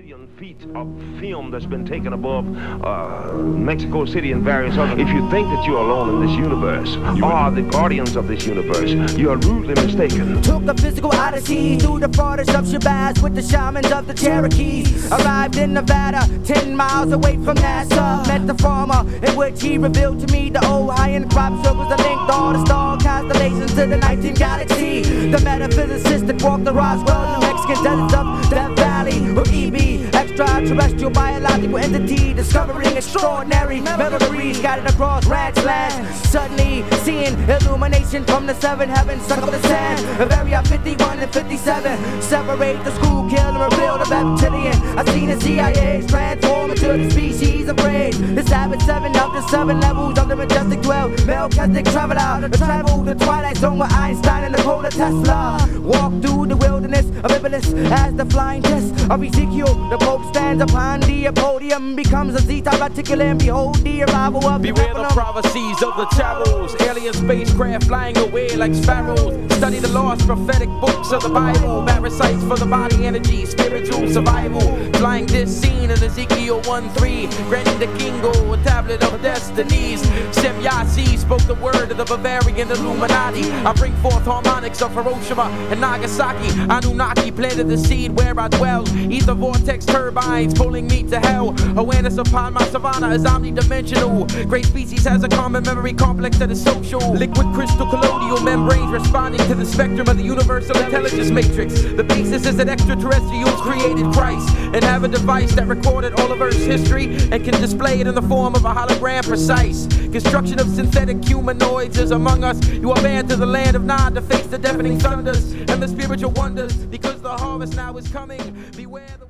million feet of film that's been taken above Mexico City and various other. If you think that you're alone in this universe, or the guardians of this universe, you are rudely mistaken. Took a physical odyssey through the forest of Shabazz with the shamans of the Cherokees. Arrived in Nevada, 10 miles away from NASA. Met the farmer, in which he revealed to me the Orion crop circles that linked all the star constellations to the 19th galaxy. The metaphysicist that walked the Roswell, New Mexican deserts of Death Valley, or EB, extraterrestrial biological entity, discovering extraordinary memories scattered across ranch land. Suddenly seeing illumination from the seven heavens, suck up the sand of Area 51 and 57. Separate the school kill and reveal the reptilian. I've seen the CIA's transform into the species afraid. The savage seven of the seven levels of the majestic 12. Melchizedek travel out, travel the twilight zone with Einstein and Nikola Tesla. Walk through the wilderness of Iblis as the flying test of Ezekiel. The Pope stands upon the podium, becomes a Z-type articulate, and behold the arrival of beware the prophecies of the charros. Alien spacecraft flying away like sparrows. Study the lost prophetic books of the Bible. Parasites for the body energy, spiritual survival. Flying this scene in Ezekiel 1:3. Granting the Kingo, a tablet of destinies. Sem Yasi spoke the word of the Bavarian Illuminati. I bring forth harmonics of Hiroshima and Nagasaki. Anunnaki planted the seed where I dwell. Ether vortex turbines pulling me to hell. Awareness upon my savannah is omnidimensional. Great species has a common memory complex that is social. Liquid crystal colloidal membranes responding to the spectrum of the universal intelligence matrix. The basis is that extraterrestrials created Christ and have a device that recorded all of Earth's history and can display it in the form of a hologram precise. Construction of synthetic humanoids is among us. You are banned to the land of Nod to face the deafening thunders and the spiritual wonders, because the harvest now is coming. Beware the